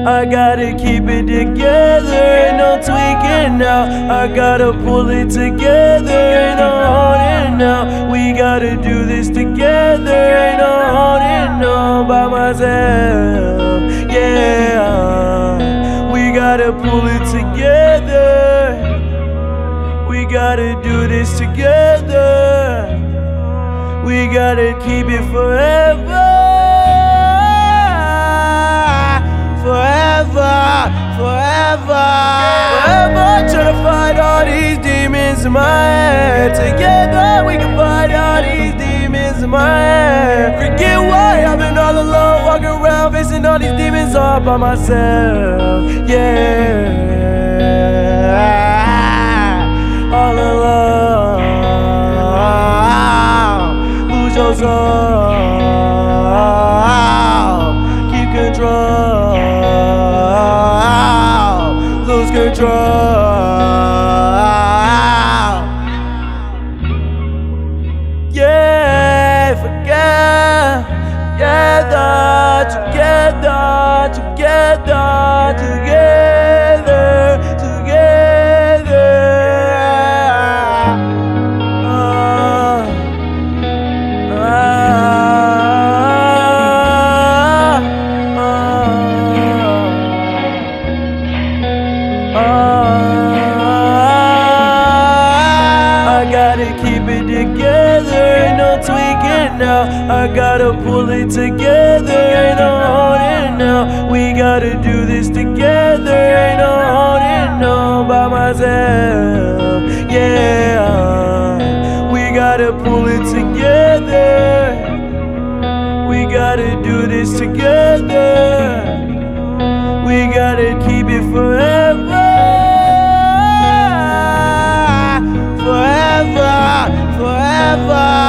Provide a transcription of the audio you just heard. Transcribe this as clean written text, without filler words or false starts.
I gotta keep it together, ain't no tweaking now. I gotta pull it together, ain't no holding now. We gotta do this together, ain't no holding no by myself. Yeah, we gotta pull it together. We gotta do this together. We gotta keep it forever. Forever, tryna fight all these demons in my head. Together we can fight all these demons in my head. Forget why I've been all alone, walking around facing all these demons all by myself. Yeah, all alone. Lose your soul, keep control. Lose control. Yeah, forget. I gotta keep it together, ain't no tweaking now. I gotta pull it together, ain't no holding now. We gotta do this together, ain't no holding no by myself. Yeah, we gotta pull it together. We gotta do this together. We gotta keep it forever. Forever.